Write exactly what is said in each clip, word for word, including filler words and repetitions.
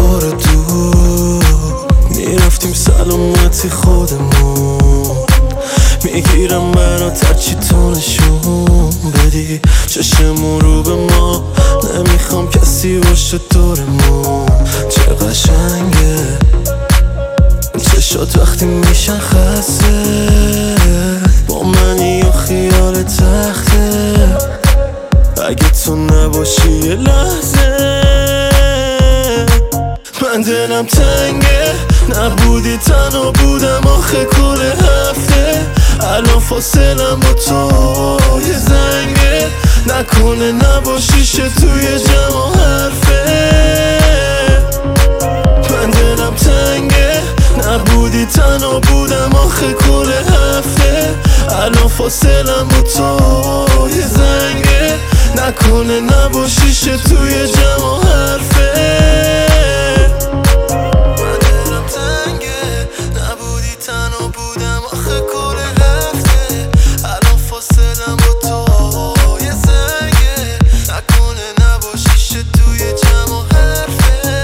بار دور میرفتیم سلامتی خودمون. میگیرم منو ترچی تو نشون بدی چشمون رو به ما، نمیخوام کسی باشه دورمون. چه قشنگه چشات وقتی میشن خسته، با منی و خیال تخته. اگه تو نباشی یه لحظه من دلم تنگه. نبودی تنها بودم آخه کل هفته، الان فاصلم با تو یه زنگه. نکنه نباشیشه توی جمع حرفه. من دلم تنگه نبودی تنها بودم آخه کل هفته، الان فاصلم با تو یه زنگه. نکنه نباشیشه توی جمع حرفه. من دلم تنگه نبودی تنها بودم آخه کل هفته، الان فاصلم با تو یه زنگه. نکنه نباشیشه توی جمع حرفه.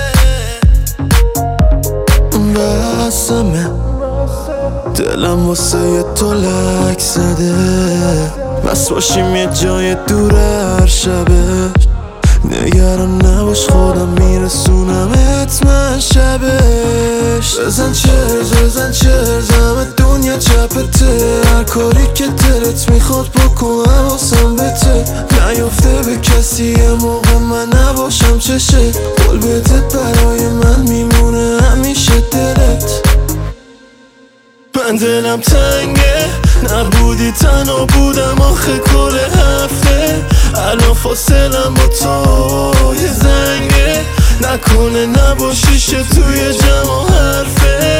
بسمه دلم واسه تو لک زده، بس باشیم یه جای دور هر شبه. نگران نباش خودم میرسونم اتمن شبش. بزن چرز بزن چرز همه دنیا چپته، هر کاری که دلت میخواد بکن حواسم بته. نیفته به کسی یه موقع من نباشم چشه، قول بده برای من میمونه همیشه دلت. من دلم تنگه نبودی تنها بودم آخه کل هفته، الان فاصلم با تو یه زنگه. نکنه نباشیشه توی جمع حرفه.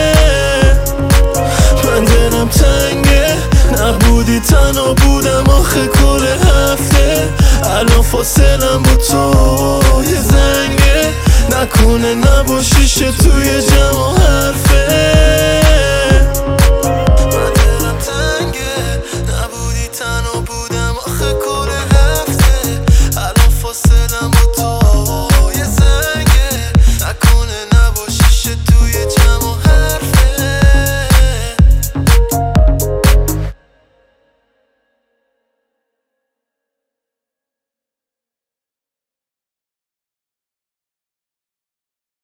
من دلم تنگه نبودی تنها بودم آخه کل هفته، الان فاصلم با تو یه زنگه. نکنه نباشیشه توی جمع حرفه.